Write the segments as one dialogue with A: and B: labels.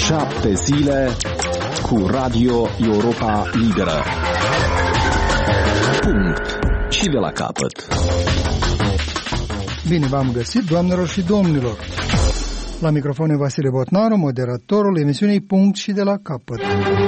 A: 7 zile cu Radio Europa Liberă. Punct. Și de la capăt.
B: Bine v-am găsit, doamnelor și domnilor. La microfon e Vasile Botnaru, moderatorul emisiunii Punct și de la capăt.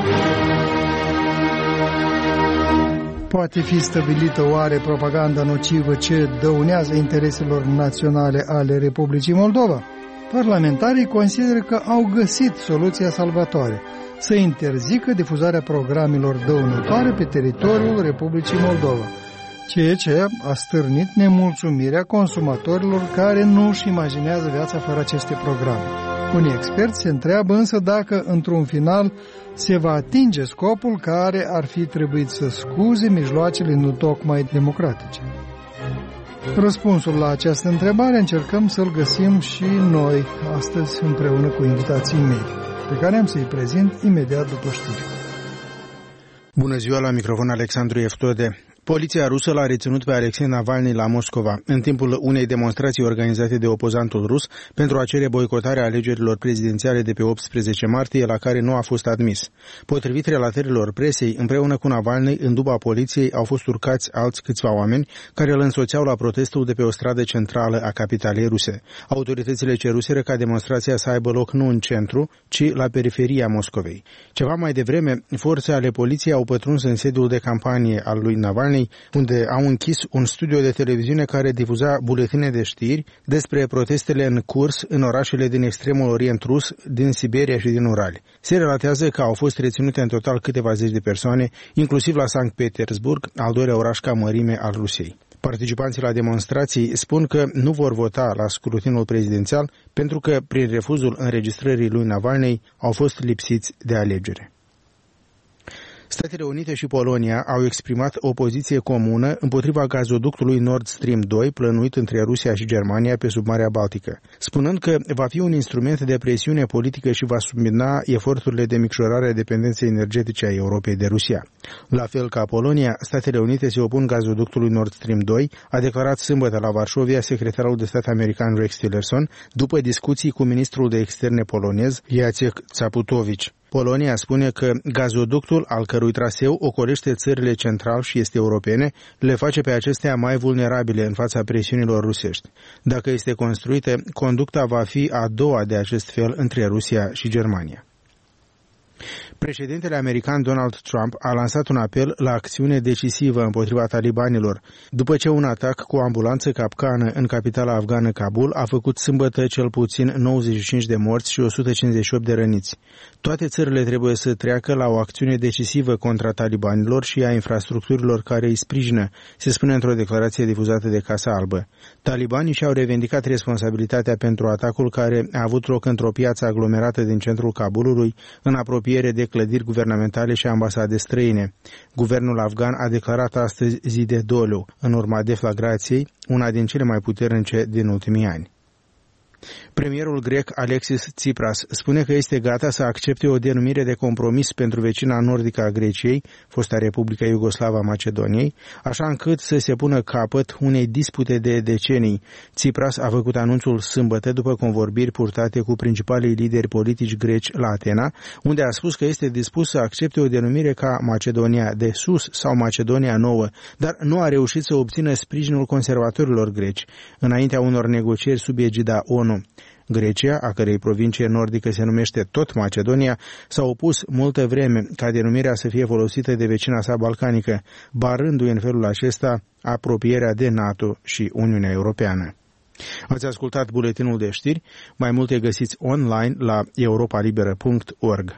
B: Poate fi stabilită oare propaganda nocivă ce dăunează intereselor naționale ale Republicii Moldova? Parlamentarii consideră că au găsit soluția salvatoare, să interzică difuzarea programelor dăunătoare pe teritoriul Republicii Moldova, ceea ce a stârnit nemulțumirea consumatorilor care nu își imaginează viața fără aceste programe. Unii experți se întreabă însă dacă, într-un final, se va atinge scopul care ar fi trebuit să scuze mijloacele nu tocmai democratice. Răspunsul la această întrebare încercăm să-l găsim și noi astăzi împreună cu invitații mei, pe care am să-i prezint imediat după știri.
C: Bună ziua, la microfon Alexandru Eftode. Poliția rusă l-a reținut pe Alexei Navalny la Moscova, în timpul unei demonstrații organizate de opozantul rus pentru a cere boicotarea alegerilor prezidențiale de pe 18 martie, la care nu a fost admis. Potrivit relatărilor presei, împreună cu Navalny, în duba poliției au fost urcați alți câțiva oameni care îl însoțeau la protestul de pe o stradă centrală a capitalei ruse. Autoritățile ceruseră ca demonstrația să aibă loc nu în centru, ci la periferia Moscovei. Ceva mai devreme, forțe ale poliției au pătruns în sediul de campanie al lui Navalny, unde au închis un studio de televiziune care difuza buletine de știri despre protestele în curs în orașele din extremul orient rus, din Siberia și din Urali. Se relatează că au fost reținute în total câteva zeci de persoane, inclusiv la Sankt Petersburg, al doilea oraș ca mărime al Rusiei. Participanții la demonstrații spun că nu vor vota la scrutinul prezidențial pentru că, prin refuzul înregistrării lui Navalny, au fost lipsiți de alegere. Statele Unite și Polonia au exprimat o poziție comună împotriva gazoductului Nord Stream 2 plănuit între Rusia și Germania pe sub Marea Baltică, spunând că va fi un instrument de presiune politică și va submina eforturile de micșorare a dependenței energetice a Europei de Rusia. La fel ca Polonia, Statele Unite se opun gazoductului Nord Stream 2, a declarat sâmbătă la Varșovia secretarul de stat american Rex Tillerson, după discuții cu ministrul de externe polonez Jacek Czaputowicz. Polonia spune că gazoductul, al cărui traseu ocolește țările central și este europene, le face pe acestea mai vulnerabile în fața presiunilor rusești. Dacă este construită, conducta va fi a doua de acest fel între Rusia și Germania. Președintele american Donald Trump a lansat un apel la acțiune decisivă împotriva talibanilor, după ce un atac cu o ambulanță capcană în capitala afgană Kabul a făcut sâmbătă cel puțin 95 de morți și 158 de răniți. Toate țările trebuie să treacă la o acțiune decisivă contra talibanilor și a infrastructurilor care îi sprijină, se spune într-o declarație difuzată de Casa Albă. Talibanii și-au revendicat responsabilitatea pentru atacul care a avut loc într-o piață aglomerată din centrul Kabulului, în apropiere de clădiri guvernamentale și ambasade străine. Guvernul afgan a declarat astăzi zi de doliu, în urma deflagrației, una din cele mai puternice din ultimii ani. Premierul grec Alexis Tsipras spune că este gata să accepte o denumire de compromis pentru vecina nordică a Greciei, fosta Republica Iugoslavă a Macedoniei, așa încât să se pună capăt unei dispute de decenii. Tsipras a făcut anunțul sâmbătă după convorbiri purtate cu principalii lideri politici greci la Atena, unde a spus că este dispus să accepte o denumire ca Macedonia de Sus sau Macedonia Nouă, dar nu a reușit să obțină sprijinul conservatorilor greci, înaintea unor negocieri sub egida ONU. Grecia, a cărei provincie nordică se numește tot Macedonia, s-a opus multă vreme ca denumirea să fie folosită de vecina sa balcanică, barându-i în felul acesta apropierea de NATO și Uniunea Europeană. Ați ascultat buletinul de știri, mai multe găsiți online la europalibera.org.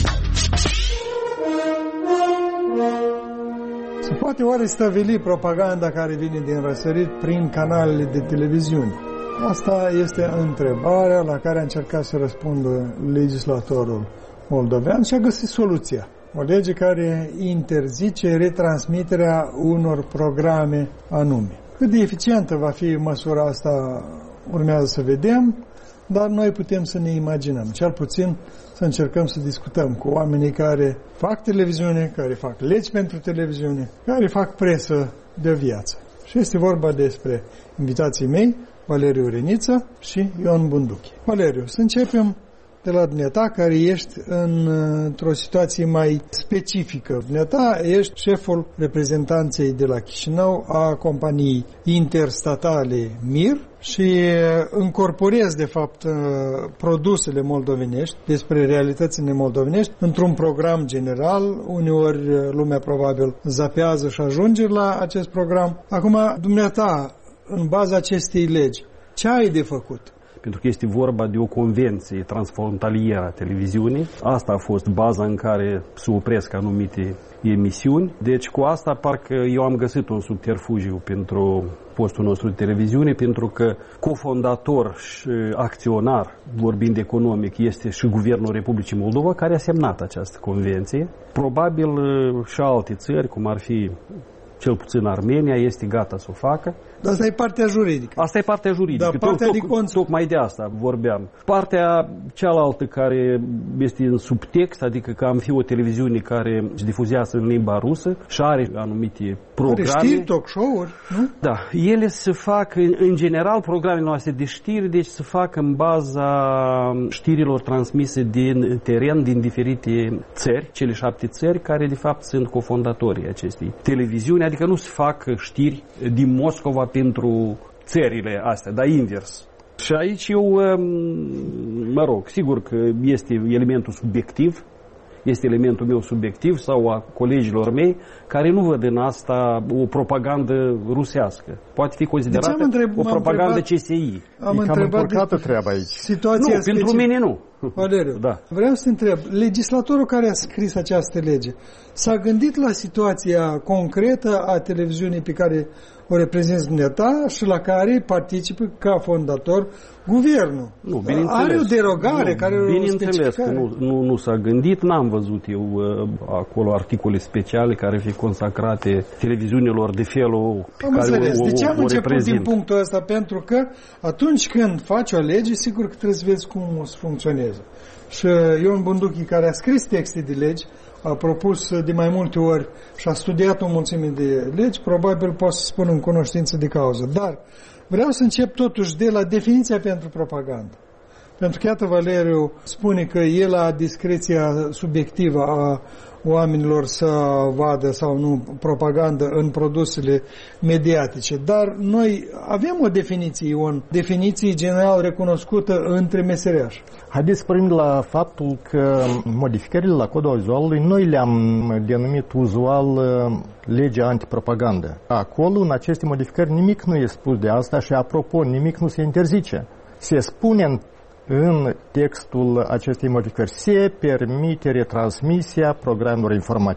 B: Se poate oare stabili propaganda care vine din răsărit prin canalele de televiziune? Asta este întrebarea la care a încercat să răspundă legislatorul moldovean și a găsit soluția. O lege care interzice retransmiterea unor programe anume. Cât de eficientă va fi măsura asta urmează să vedem, dar noi putem să ne imaginăm, cel puțin să încercăm să discutăm cu oamenii care fac televiziune, care fac legi pentru televiziune, care fac presă de viață. Și este vorba despre invitații mei, Valeriu Reniță și Ion Bunduchi. Valeriu, să începem de la dumneata, care ești într-o situație mai specifică. Dumneata ești șeful reprezentanței de la Chișinău a companiei interstatale MIR și încorporezi, de fapt, produsele moldovenești, despre realitățile moldovenești, într-un program general. Uneori lumea probabil zapează și ajunge la acest program. Acum, dumneata, în baza acestei legi, ce ai de făcut?
D: Pentru că este vorba de o convenție transfrontalieră a televiziunii. Asta a fost baza în care se opresc anumite emisiuni. Deci cu asta parcă eu am găsit un subterfugiu pentru postul nostru de televiziune, pentru că cofondator și acționar, vorbind economic, este și Guvernul Republicii Moldova, care a semnat această convenție. Probabil și alte țări, cum ar fi cel puțin Armenia, este gata să o facă.
B: Dar asta e partea juridică.
D: Asta e partea juridică.
B: Dar partea
D: tocmai de asta vorbeam. Partea cealaltă care este în subtext, adică că am fi o televiziune care își difuzează în limba rusă și are anumite programe.
B: Are știri, talk show-uri, nu?
D: Da. Ele se fac, în general, programele noastre de știri, deci se fac în baza știrilor transmise din teren, din diferite țări, cele 7 țări, care de fapt sunt cofondatorii acestei televiziuni, adică nu se fac știri din Moscova pentru țările astea, dar invers. Și aici eu, mă rog, sigur că este elementul subiectiv, este elementul meu subiectiv sau a colegilor mei care nu văd în asta o propagandă rusească. Poate fi considerată o propagandă CSI.
B: Am întrebat
E: treaba aici.
B: Situația
D: nu, pentru mine nu.
B: Valeriu,
D: da.
B: Vreau să te întreb, legislatorul care a scris această lege s-a gândit la situația concretă a televiziunii pe care o reprezinți dumneata și la care participă ca fondator guvernul?
D: Nu,
B: are o derogare care o
D: bineînțeles că nu s-a gândit, n-am văzut eu acolo articole speciale care fi consacrate televiziunilor de felul pe care
B: de ce am început
D: reprezint.
B: din punctul ăsta? Pentru că atunci când faci o lege, sigur că trebuie să vezi cum o să funcționeze. Și Ion Bunduchi, care a scris texte de legi, a propus de mai multe ori și a studiat o mulțime de legi, probabil pot să spun în cunoștință de cauză. Dar vreau să încep totuși de la definiția pentru propagandă. Pentru că, iată, Valeriu spune că el a discreția subiectivă a oamenilor să vadă sau nu propagandă în produsele mediatice. Dar noi avem o definiție, o definiție general recunoscută între meseriași.
E: Haideți să pornim la faptul că modificările la codul audiovizualului noi le-am denumit uzual legea antipropagandă. Acolo, în aceste modificări, nimic nu e spus de asta și, apropo, nimic nu se interzice. Se spune în textul acestei modificări, se permite retransmisia programelor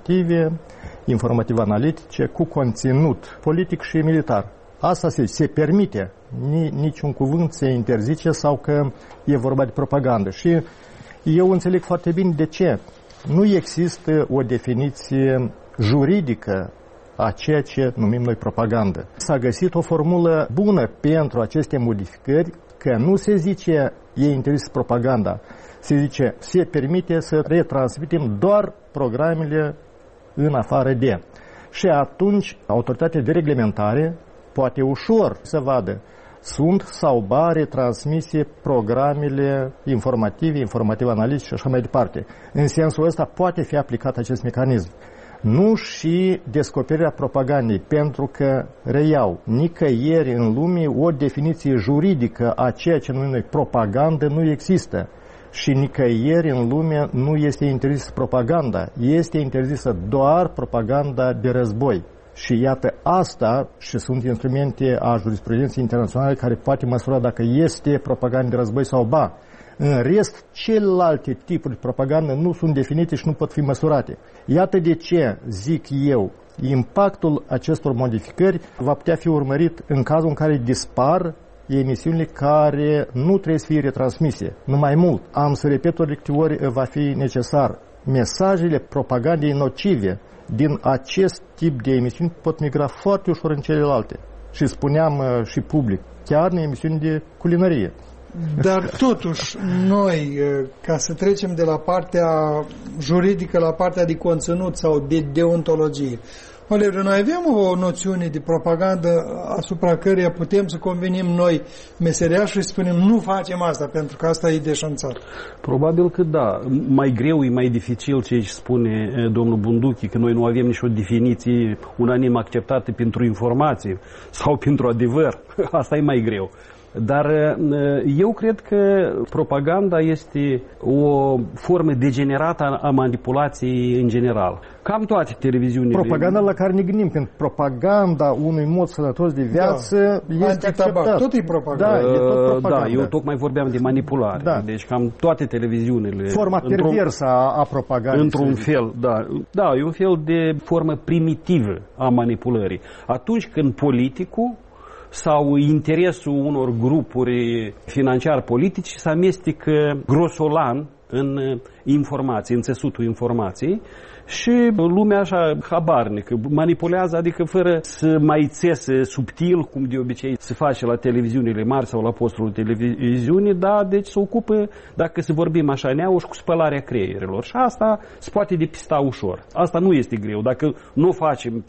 E: informativ-analitice cu conținut politic și militar. Asta se permite, niciun cuvânt se interzice sau că e vorba de propagandă. Și eu înțeleg foarte bine de ce. Nu există o definiție juridică a ceea ce numim noi propagandă. S-a găsit o formulă bună pentru aceste modificări, că nu se zice e interzis propaganda, se zice se permite să retransmitem doar programele în afară de. Și atunci autoritatea de reglementare poate ușor să vadă sunt sau ba retransmise programele informativ-analitice și așa mai departe. În sensul ăsta poate fi aplicat acest mecanism. Nu și descoperirea propagandei, pentru că, reiau, nicăieri în lume o definiție juridică a ceea ce numim noi propagandă nu există. Și nicăieri în lume nu este interzisă propaganda, este interzisă doar propaganda de război. Și iată asta și sunt instrumente a jurisprudenței internaționale care poate măsura dacă este propagandă de război sau ba. În rest, celelalte tipuri de propagandă nu sunt definite și nu pot fi măsurate. Iată de ce, zic eu, impactul acestor modificări va putea fi urmărit în cazul în care dispar emisiunile care nu trebuie să fie retransmise. Nu mai mult, am să repet ori de câte ori va fi necesar. Mesajele propagandei nocive din acest tip de emisiuni pot migra foarte ușor în celelalte. Și spuneam și public, chiar în emisiuni de culinărie.
B: Dar totuși, noi, ca să trecem de la partea juridică la partea de conținut sau de deontologie, Valeriu, noi avem o noțiune de propagandă asupra căreia putem să convenim noi meseriași și spunem nu facem asta, pentru că asta e deșanțat.
D: Probabil că da. Mai greu, e mai dificil ce spune domnul Bunduchi, că noi nu avem nicio definiție unanim acceptată pentru informație sau pentru adevăr. Asta e mai greu. Dar eu cred că propaganda este o formă degenerată a manipulației în general. Cam toate televiziunile...
E: Propaganda la care ne gândim, pentru propaganda unui mod sănătos de viață este acceptat.
B: Tot e propaganda.
E: Da, e tot propaganda.
D: Da, eu tocmai vorbeam de manipulare.
E: Da.
D: Deci cam toate televiziunile...
E: Forma perversă a propagandei.
D: Într-un fel, da. Da, e un fel de formă primitivă a manipulării. Atunci când politicul sau interesul unor grupuri financiar-politici se amestecă grosolan în informații, în țesutul informației și lumea așa habarnică, manipulează, adică fără să mai țese subtil, cum de obicei se face la televiziunile mari sau la postul televiziunii, da, deci se ocupă, dacă să vorbim așa neauș, cu spălarea creierilor. Și asta se poate depista ușor. Asta nu este greu. Dacă nu o facem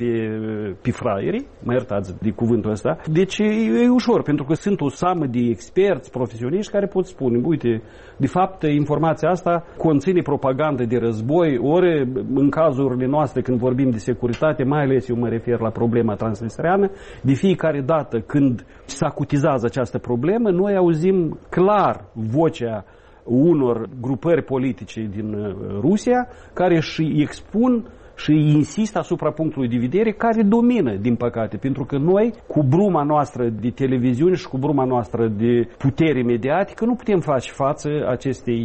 D: pe fraierii, mă iertați de cuvântul ăsta, deci e ușor, pentru că sunt o seamă de experți, profesioniști care pot spune, uite, de fapt, informația asta conține propagandă de război, ori în cazurile noastre când vorbim de securitate, mai ales eu mă refer la problema transnistreană, de fiecare dată când se acutizează această problemă, noi auzim clar vocea unor grupări politice din Rusia care își expun și insistă asupra punctului de vedere care domină, din păcate, pentru că noi, cu bruma noastră de televiziune și cu bruma noastră de putere mediatică, nu putem face față acestei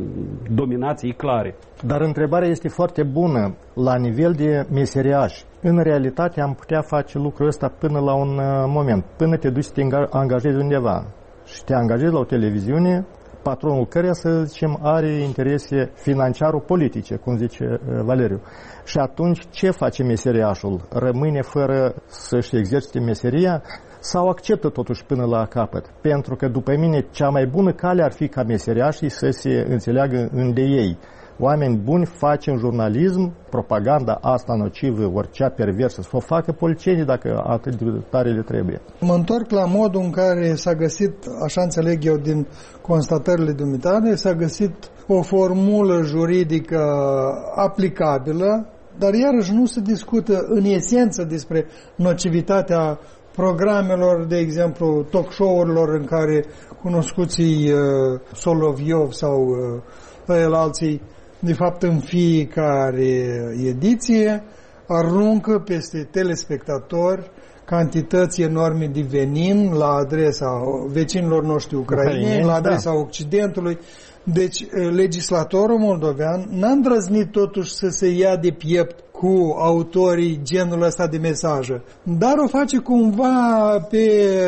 D: dominații clare.
E: Dar întrebarea este foarte bună la nivel de meseriaș. În realitate am putea face lucrul ăsta până la un moment, până te duci să te angajezi undeva și te angajezi la o televiziune, patronul căreia, să zicem, are interese financiaro-politice, cum zice Valeriu. Și atunci ce face meseriașul? Rămâne fără să-și exercite meseria sau acceptă totuși până la capăt? Pentru că, după mine, cea mai bună cale ar fi ca meseriașii să se înțeleagă între ei. Oameni buni facem jurnalism, propaganda asta nocivă, oricea perversă, să o facă policienii dacă atât de tare le trebuie.
B: Mă întorc la modul în care s-a găsit, așa înțeleg eu din constatările dumitale, s-a găsit o formulă juridică aplicabilă, dar iarăși nu se discută în esență despre nocivitatea programelor, de exemplu, talk show-urilor în care cunoscuții Soloviov sau alții, de fapt, în fiecare ediție aruncă peste telespectatori cantități enorme de venin la adresa vecinilor noștri ucraineni, la adresa Occidentului. Deci, legislatorul moldovean n-a îndrăznit totuși să se ia de piept cu autorii genul ăsta de mesaje, dar o face cumva pe,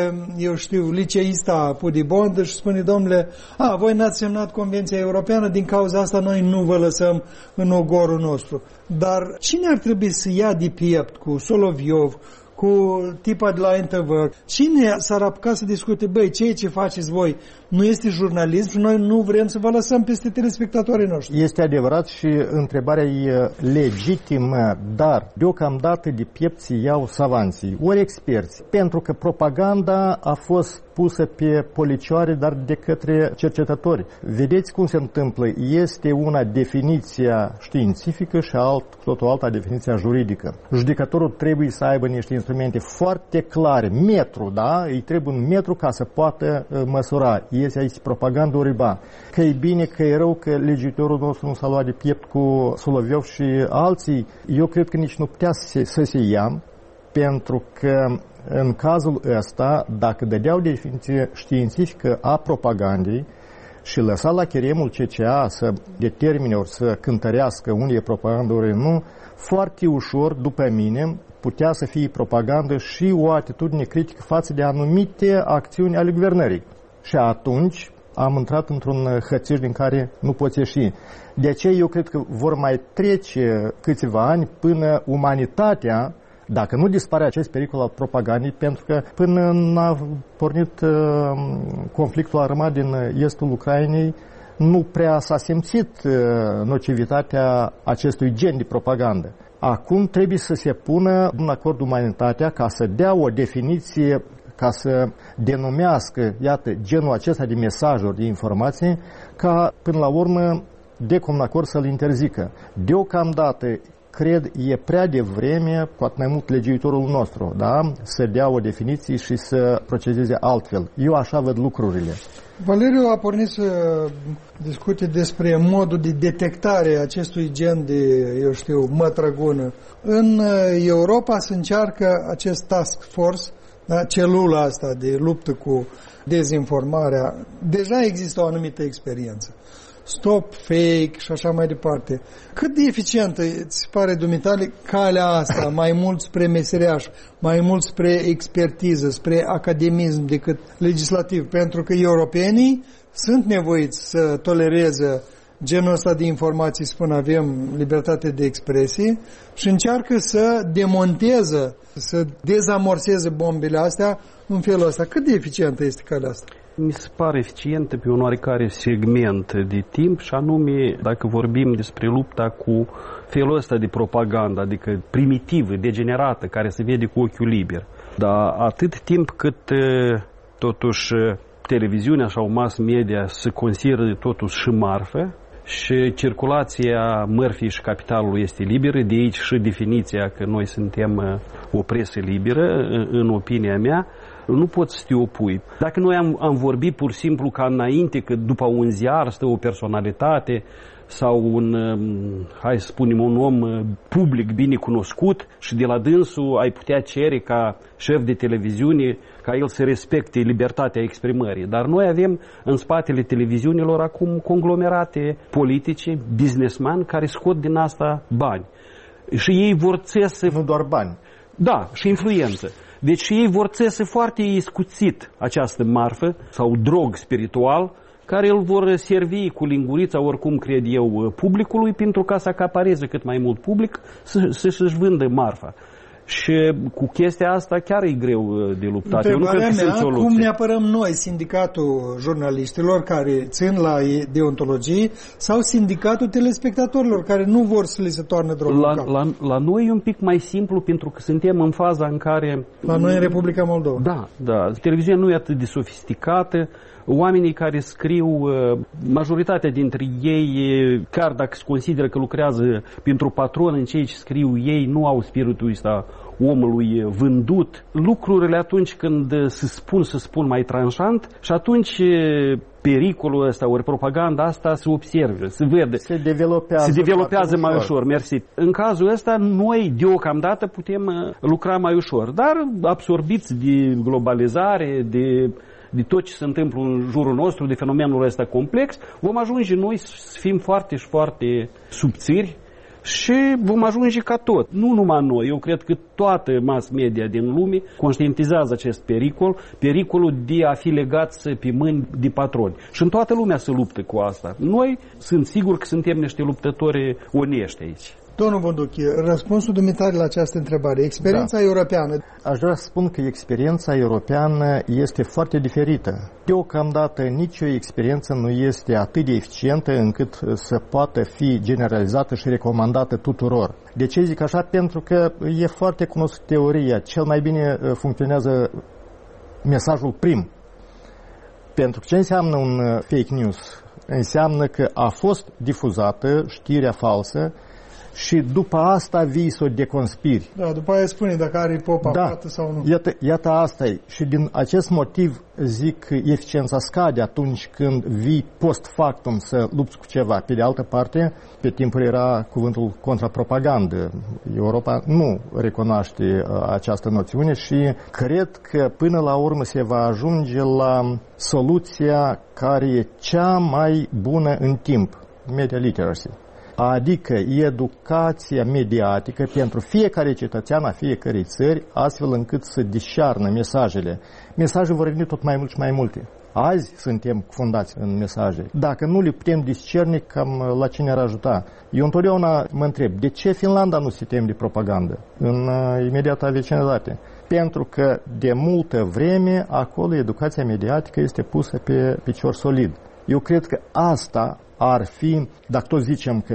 B: eu știu, liceista pudibondă și spune, domnule, voi n-ați semnat Convenția Europeană, din cauza asta noi nu vă lăsăm în ogorul nostru. Dar cine ar trebui să ia de piept cu Soloviov, cu tipa de la NTV? Cine s-ar apuca să discute, băi, ce faceți voi nu este jurnalism și noi nu vrem să vă lăsăm peste telespectatorii noștri?
E: Este adevărat și întrebarea e legitimă, dar deocamdată de piept se iau savanții, ori experți, pentru că propaganda a fost pusă pe policioare, dar de către cercetători. Vedeți cum se întâmplă? Este una definiția științifică și totul alta definiția juridică. Judecătorul trebuie să aibă niște instrumente foarte clare, metru, da? Îi trebuie un metru ca să poată măsura. Este aici propaganda oriba. Că e bine, că e rău, că legiuitorul nostru nu s-a luat de piept cu Soloviov și alții. Eu cred că nici nu putea să se ia, pentru că în cazul ăsta, dacă dădeau definiție științifică a propagandei și lăsa la cheremul CCA să determine ori să cântărească unde e propagandă ori nu, foarte ușor, după mine, putea să fie propagandă și o atitudine critică față de anumite acțiuni ale guvernării. Și atunci am intrat într-un hățiș din care nu poți ieși. De aceea eu cred că vor mai trece câțiva ani până umanitatea, dacă nu dispare acest pericol al propagandei, pentru că până n-a pornit conflictul armat din estul Ucrainei, nu prea s-a simțit nocivitatea acestui gen de propagandă. Acum trebuie să se pună în acord umanitatea ca să dea o definiție, ca să denumească, iată, genul acesta de mesajuri, de informații, ca până la urmă de comun acord să-l interzică. Deocamdată, cred, e prea devreme, cu atât mai mult legiuitorul nostru, da? Să dea o definiție și să procedeze altfel. Eu așa văd lucrurile.
B: Valeriu a pornit să discute despre modul de detectare a acestui gen de, mătrăgună. În Europa se încearcă acest task force, da? Celula asta de luptă cu dezinformarea. Deja există o anumită experiență. Stop fake și așa mai departe. Cât de eficientă îți pare, dumitale, calea asta, mai mult spre meseriaș, mai mult spre expertiză, spre academism decât legislativ? Pentru că europenii sunt nevoiți să tolereze genul ăsta de informații, spun avem libertate de expresie, și încearcă să demonteze, să dezamorseze bombele astea în felul ăsta. Cât de eficientă este calea asta?
D: Mi se pare eficientă pe un oarecare segment de timp, și anume dacă vorbim despre lupta cu felul ăsta de propagandă, adică primitivă, degenerată, care se vede cu ochiul liber. Dar atât timp cât totuși televiziunea sau mass media se consideră totuși și marfă și circulația mărfii și capitalului este liberă, de aici și definiția că noi suntem o presă liberă, în opinia mea, nu poți să te opui. Dacă noi am vorbit pur și simplu ca înainte, că după un ziar stă o personalitate sau hai să spunem, un om public bine cunoscut și de la dânsul ai putea cere ca șef de televiziune ca el să respecte libertatea exprimării. Dar noi avem în spatele televiziunilor acum conglomerate politice, businessmen, care scot din asta bani. Și ei vor țese...
E: Nu doar bani.
D: Da, și influență. Deci ei vor țese foarte iscuțit această marfă sau drog spiritual, care îl vor servi cu lingurița, oricum cred eu, publicului, pentru ca să acapareze cât mai mult public să-și vândă marfa. Și cu chestia asta chiar e greu de luptat. Eu nu cred că sunt soluții.
B: Cum ne apărăm noi, sindicatul jurnaliștilor care țin la deontologie, sau sindicatul telespectatorilor care nu vor să li se toarnă drogul în cap?
D: La noi e un pic mai simplu, pentru că suntem în faza în care...
B: La noi în Republica Moldova.
D: Da. Televiziunea nu e atât de sofisticată. Oamenii care scriu, majoritatea dintre ei, chiar dacă se consideră că lucrează pentru patron, în ceea ce scriu ei, nu au spiritul ăsta omului vândut. Lucrurile atunci când se spun mai tranșant, și atunci pericolul ăsta, ori propaganda asta se observă, se vede.
E: Se developează
D: mai ușor. Mersi. În cazul ăsta, noi deocamdată putem lucra mai ușor, dar absorbiți de globalizare, de tot ce se întâmplă în jurul nostru, de fenomenul ăsta complex, vom ajunge noi să fim foarte și foarte subțiri și vom ajunge ca tot. Nu numai noi, eu cred că toată mass media din lume conștientizează acest pericol, pericolul de a fi legați pe mâini de patroni. Și în toată lumea se luptă cu asta. Noi sunt sigur că suntem niște luptători onești aici.
B: Domnul Bonduchi, răspunsul dumitare la această întrebare, experiența europeană.
E: Aș vrea să spun că experiența europeană este foarte diferită. Deocamdată nicio experiență nu este atât de eficientă încât să poată fi generalizată și recomandată tuturor. De ce zic așa? Pentru că e foarte cunoscută teoria. Cel mai bine funcționează mesajul prim. Pentru că ce înseamnă un fake news? Înseamnă că a fost difuzată știrea falsă și după asta vii să o deconspiri.
B: Da, după aia spune dacă are popa plată sau nu.
E: Iată asta e. Și din acest motiv zic că eficiența scade atunci când vii post factum să lupți cu ceva. Pe de altă parte, pe timpul era cuvântul contrapropagandă. Europa nu recunoaște această noțiune și cred că până la urmă se va ajunge la soluția care e cea mai bună în timp. Media literacy. Adică educația mediatică pentru fiecare cetățean a fiecărei țări, astfel încât să discearnă mesajele. Mesajele vor veni tot mai mult și mai multe. Azi suntem cufundați în mesaje. Dacă nu le putem discerne, cam la cine ar ajuta? Eu întotdeauna mă întreb, de ce Finlanda nu se teme de propagandă în imediata vecinătate? Pentru că de multă vreme acolo educația mediatică este pusă pe picior solid. Eu cred că asta ar fi, dacă tot zicem că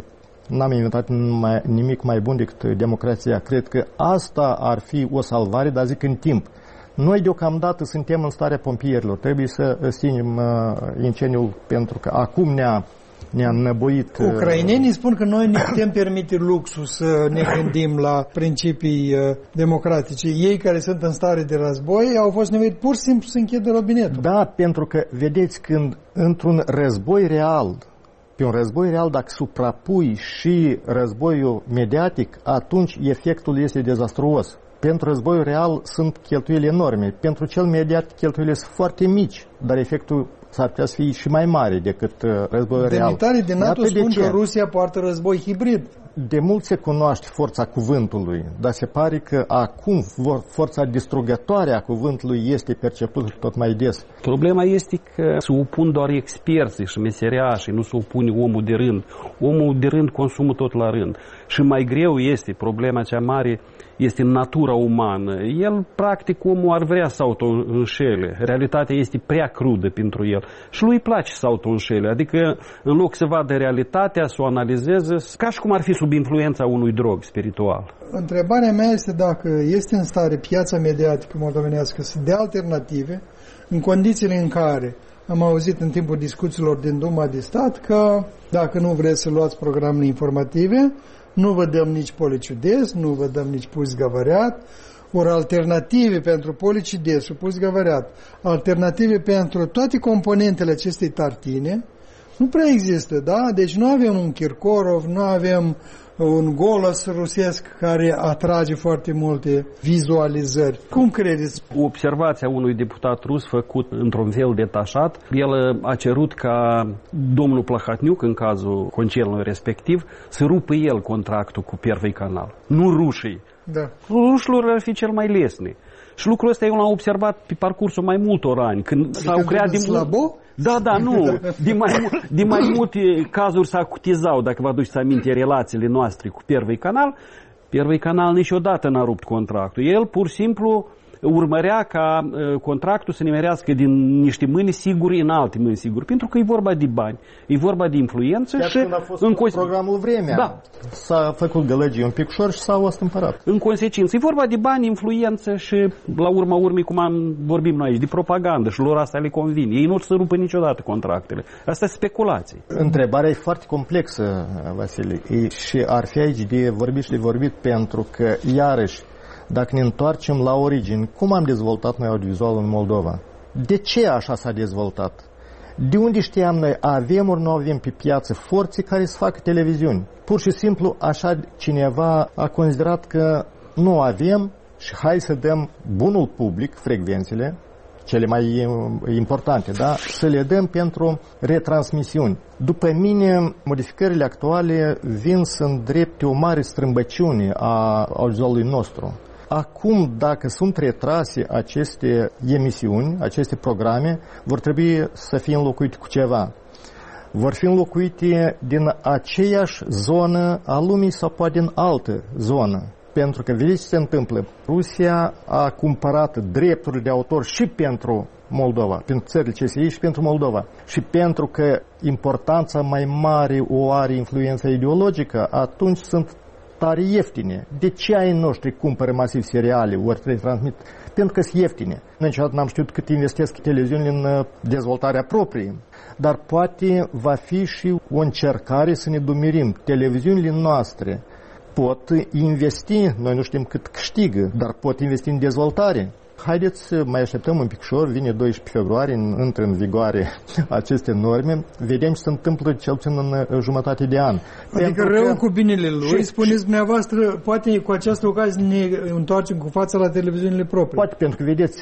E: N-am inventat nimic mai bun decât democrația. Cred că asta ar fi o salvare, dar zic în timp. Noi deocamdată suntem în starea pompierilor. Trebuie să stingem incendiul pentru că acum ne-a înnebuit.
B: Ucrainenii spun că noi ne putem permite luxul să ne gândim la principii democratice. Ei care sunt în stare de război au fost nevoiți pur și simplu să închidă robinetul.
E: Da, pentru că, vedeți, când într-un război real, pe un război real, dacă suprapui și războiul mediatic, atunci efectul este dezastruos. Pentru războiul real sunt cheltuieli enorme. Pentru cel mediatic cheltuielile sunt foarte mici, dar efectul s-ar putea să fie și mai mare decât războiul real.
B: Demnitarii din NATO spun că Rusia poartă război hibrid.
E: De mult se cunoaște forța cuvântului, dar se pare că acum forța distrugătoare a cuvântului este percepută tot mai des.
D: Problema este că se opun doar experții și meseriașii, nu se opune omul de rând. Omul de rând consumă tot la rând. Și mai greu este, problema cea mare este natura umană. El, practic, omul ar vrea să auto-înșele. Realitatea este prea crudă pentru el. Și lui îi place să auto-înșele. Adică, în loc să vadă realitatea, să o analizeze, ca și cum ar fi sub influența unui drog spiritual.
B: Întrebarea mea este dacă este în stare piața mediatică moldovenească să dea alternative în condițiile în care am auzit în timpul discuțiilor din Duma de Stat că dacă nu vreți să luați programele informative, nu vă dăm nici Policiudes, nu vă dăm nici Puls Găvăreat, ori alternative pentru Policiudes și Puls Găvăreat, alternative pentru toate componentele acestei tartine, nu prea există, da? Deci nu avem un Kirkorov, nu avem un Golos rusesc care atrage foarte multe vizualizări. Cum credeți?
D: Observația unui deputat rus făcut într-un fel detașat, el a cerut ca domnul Plahotniuc, în cazul concernului respectiv, să rupă el contractul cu Первый canal, nu rușii.
B: Da.
D: Rușilor ar fi cel mai lesne. Și lucrul ăsta eu l-am observat pe parcursul mai multor ani. Când s-au creat din
B: slabo?
D: Da, nu. Din mai multe cazuri s-a acutizau, dacă vă aduceți aminte, relațiile noastre cu Первый canal. Первый canal niciodată n-a rupt contractul. El pur și simplu urmărea ca contractul să nimerească din niște mâini siguri în alte mâini siguri. Pentru că e vorba de bani, e vorba de influență.
E: Chiar
D: și
E: când a fost programul Vremea,
D: da,
E: s-a făcut gălăgie un picșor și s-a ostâmpărat.
D: În consecință, e vorba de bani, influență și la urma urmei, cum vorbim noi aici, de propagandă și lor asta le convine. Ei nu să rupă niciodată contractele. Asta e speculații.
E: Întrebarea e foarte complexă, Vasile, și ar fi aici de vorbit și de vorbit, pentru că, iarăși, dacă ne întoarcem la origini, cum am dezvoltat noi audiovizualul în Moldova? De ce așa s-a dezvoltat? De unde știam noi, avem ori nu avem pe piață forțe care să facă televiziuni? Pur și simplu așa cineva a considerat că nu avem și hai să dăm bunul public, frecvențele, cele mai importante, da? Să le dăm pentru retransmisiuni. După mine, modificările actuale vin să îndrepte o mare strâmbăciune a audiovizualului nostru. Acum, dacă sunt retrase aceste emisiuni, aceste programe, vor trebui să fie înlocuite cu ceva. Vor fi înlocuite din aceeași zonă a lumii sau poate din altă zonă. Pentru că vedeți ce se întâmplă. Rusia a cumpărat drepturi de autor și pentru Moldova, pentru țările CSI și pentru Moldova. Și pentru că importanța mai mare o are influența ideologică, atunci sunt tare ieftine. De ce ai noștri cumpără masiv seriale, ori trebuie transmit? Pentru că sunt ieftine. Niciodată n-am știut cât investesc televiziunile în dezvoltarea proprie. Dar poate va fi și o încercare să ne dumirim. Televiziunile noastre pot investi, noi nu știm cât câștigă, dar pot investi în dezvoltare. Haideți să mai așteptăm un picșor, vine 12 februarie, intră în vigoare aceste norme, vedem ce se întâmplă cel puțin în jumătate de an.
B: Adică rău cu binele lui, spuneți dumneavoastră, poate cu această ocazie ne întoarcem cu fața la televiziunile proprii.
E: Poate, pentru că, vedeți,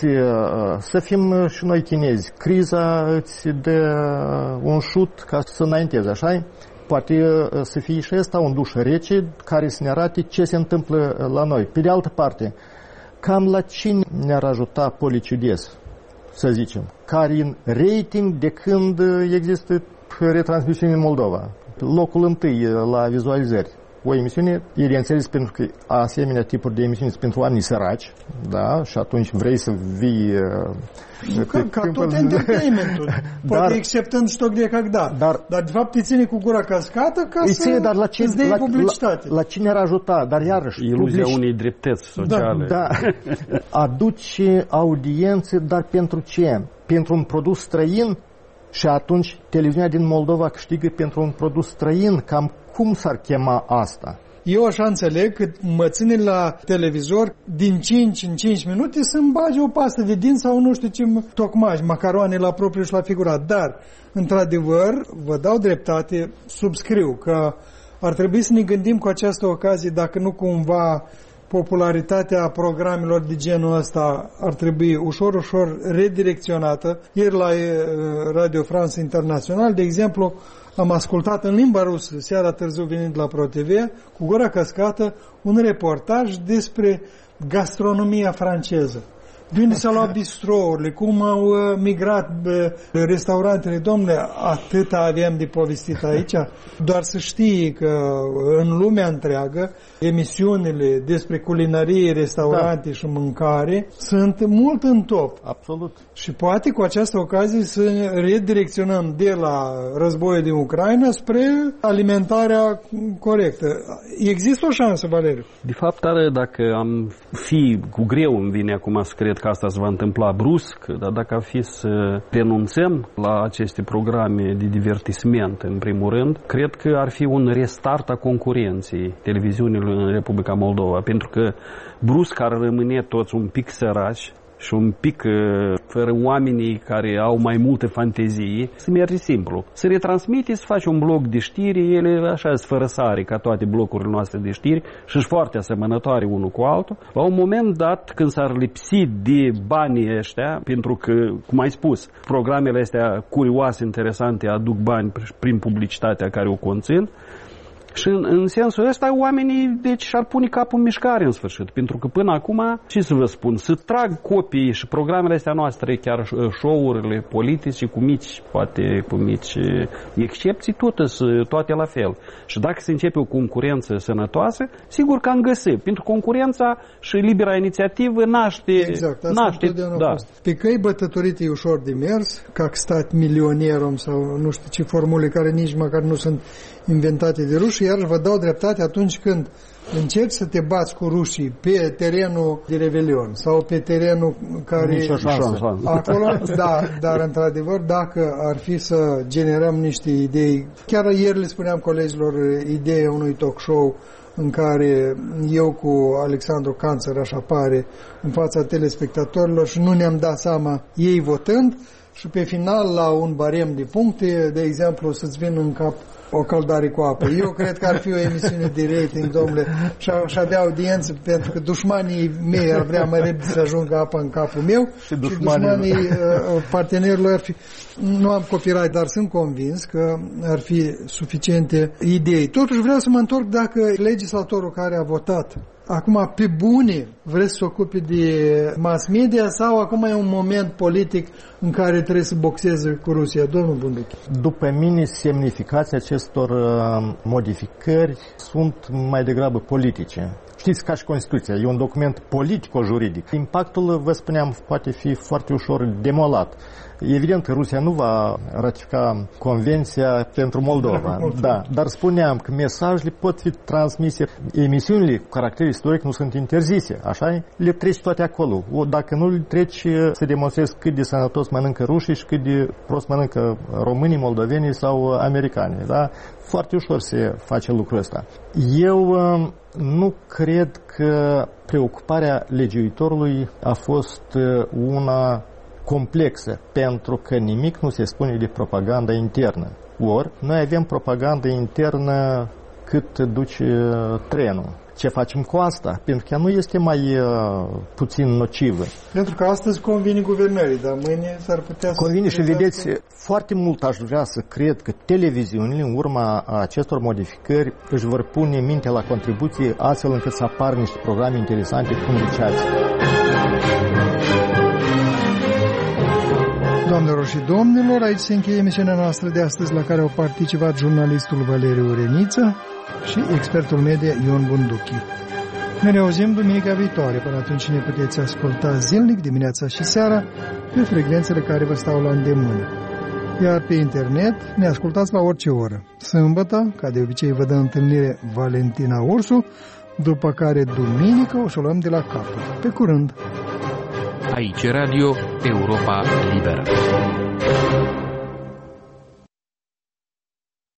E: să fim și noi chinezi. Criza îți dă un șut ca să înaintezi, așa-i? Poate să fie și ăsta un duș rece care să ne arate ce se întâmplă la noi. Pe de altă parte, cam la cine ne-ar ajuta Policiudes, să zicem, care în rating de când există retransmisiuni în Moldova? Locul întâi la vizualizări. o emisiune, el e înțeles pentru că asemenea tipuri de emisiuni sunt pentru oamenii săraci, da, și atunci vrei să vii...
B: Ca tot entertainmentul, poate exceptând ștoc de cagda. Dar de fapt îi ține cu gura cascată ca să-ți dea publicitate.
E: La cine ar ajuta? Dar iarăși...
D: Iluzia unei dreptăți sociale.
E: Da. Aduce audiențe, dar pentru ce? Pentru un produs străin? Și atunci televiziunea din Moldova câștigă pentru un produs străin? Cam cum s-ar chema asta?
B: Eu așa înțeleg că mă ține la televizor din 5 în 5 minute să-mi bage o pastă de dinți sau nu știu ce tocmaj, macaroane la propriu și la figurat. Dar, într-adevăr, vă dau dreptate, subscriu că ar trebui să ne gândim cu această ocazie dacă nu cumva popularitatea programelor de genul ăsta ar trebui ușor redirecționată. Ieri la Radio France Internațional, de exemplu, am ascultat în limba rusă, seara târziu venind la ProTV, cu gura cascată, un reportaj despre gastronomia franceză. De unde s-au luat bistrourile, cum au migrat restaurantele. Dom'le, atâta avem de povestit aici. Doar să știi că în lumea întreagă emisiunile despre culinarie, restaurante și mâncare sunt mult în top.
E: Absolut.
B: Și poate cu această ocazie să redirecționăm de la războiul din Ucraina spre alimentarea corectă. Există o șansă, Valeriu?
D: De fapt, dacă am fi cu greu îmi vine acum să cred că asta se va întâmpla brusc, dar dacă ar fi să renunțăm la aceste programe de divertisment, în primul rând, cred că ar fi un restart a concurenței televiziunilor în Republica Moldova, pentru că brusc ar rămâne toți un pic săraci și un pic fără oamenii care au mai multă fantezie, să merge simplu. Să retransmite, să faci un bloc de știri, ele așa sunt fără sare, ca toate blocurile noastre de știri, și foarte asemănătoare unul cu altul. La un moment dat, când s-ar lipsi de banii ăștia, pentru că, cum ai spus, programele astea curioase, interesante, aduc bani prin publicitatea care o conțin, și în sensul ăsta oamenii deci și-ar pune capul în mișcare în sfârșit. Pentru că până acum, ce să vă spun, să trag copii și programele astea noastre, chiar show-urile politice cu mici, poate cu mici excepții, toate la fel. Și dacă se începe o concurență sănătoasă, sigur că am găsit. Pentru concurența și libera inițiativă naște.
B: Exact, asta
D: da.
B: Pe căi bătătorite e ușor de mers, ca stat milionierom sau nu știu ce formule care nici măcar nu sunt inventate de ruși, iar vă dau dreptate atunci când încerci să te bați cu rușii pe terenul de Revelion sau pe terenul care... Acolo, da, dar într-adevăr, dacă ar fi să generăm niște idei, chiar ieri le spuneam colegilor ideea unui talk show în care eu cu Alexandru Canțăr aș apare în fața telespectatorilor și nu ne-am dat seama ei votând și pe final la un barem de puncte, de exemplu, să-ți vină în cap o căldare cu apă. Eu cred că ar fi o emisiune de rating, domnule, și aș avea audiență, pentru că dușmanii mei ar vrea mai repede să ajungă apă în capul meu și dușmanii partenerilor ar fi... Nu am copyright, dar sunt convins că ar fi suficiente idei. Totuși vreau să mă întorc dacă legislatorul care a votat acum pe bune vreți să se ocupe de mass media sau acum e un moment politic în care trebuie să boxeze cu Rusia? Domnul Bunduchi.
E: După mine, semnificația acestor modificări sunt mai degrabă politice. Știți, ca și Constituția, e un document politico-juridic. Impactul, vă spuneam, poate fi foarte ușor demolat. Evident că Rusia nu va ratifica Convenția pentru Moldova, da, dar spuneam că mesajele pot fi transmise, emisiunile cu caracter istoric nu sunt interzise, așa? Le treci toate acolo. Dacă nu le treci, să demonstrezi cât de sănătos mănâncă rușii și cât de prost mănâncă românii, moldovenii sau americanii, da? Foarte ușor se face lucrul ăsta. Eu nu cred că preocuparea legiuitorului a fost una complexă, pentru că nimic nu se spune de propaganda internă. Ori, noi avem propaganda internă cât duce trenul. Ce facem cu asta? Pentru că nu este mai puțin nocivă.
B: Pentru că astăzi convine guvernării, dar mâine s-ar putea să...
E: Convine și vedeți, foarte mult aș vrea să cred că televiziunile, în urma acestor modificări, își vor pune mintea la contribuție astfel încât să apară niște programe interesante cum ziceați.
B: Doamnelor și domnilor, aici se încheie emisiunea noastră de astăzi, la care au participat jurnalistul Valeriu Reniță și expertul media Ion Bunduchi. Ne reauzim duminica viitoare. Până atunci ne puteți asculta zilnic, dimineața și seara, pe frecvențele care vă stau la îndemână. Iar pe internet ne ascultați la orice oră. Sâmbătă, ca de obicei, vă dă întâlnire Valentina Ursu, după care duminică o să o luăm de la capăt. Pe curând!
A: Aici Radio Europa Liberă.